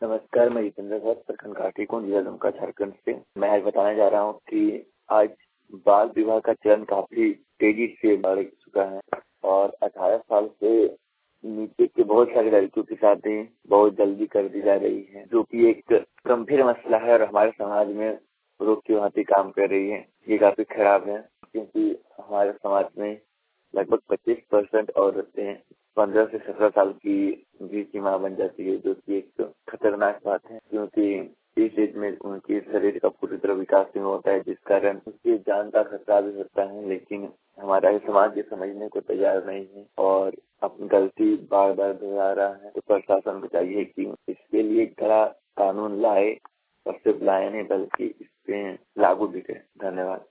नमस्कार, मैं जितेंद्र भट्ट प्रखंड घाटी को जिला दुमका झारखंड से। मैं आज बताने जा रहा हूँ कि आज बाल विवाह का चलन काफी तेजी से बढ़ चुका है और 18 साल से नीचे के बहुत सारी लड़कियों की शादी बहुत जल्दी कर दी जा रही है, जो कि एक गंभीर मसला है और हमारे समाज में रोक की भांति काम कर रही है। ये काफी खराब है क्योंकि हमारे समाज में लगभग 25% औरतें 15 से 17 साल की बीच की मां बन जाती है, जो कि एक खतरनाक बात है क्योंकि इस एज में उनके शरीर का पूरी तरह विकास नहीं होता है, जिस कारण उनकी जान का खतरा भी होता है। लेकिन हमारा समाज ये समझने को तैयार नहीं है और अपनी गलती बार बार दोहरा रहा है। तो प्रशासन को चाहिए कि इसके लिए कड़ा कानून लाए और सिर्फ लाए नहीं बल्कि इस पे लागू भी करे। धन्यवाद।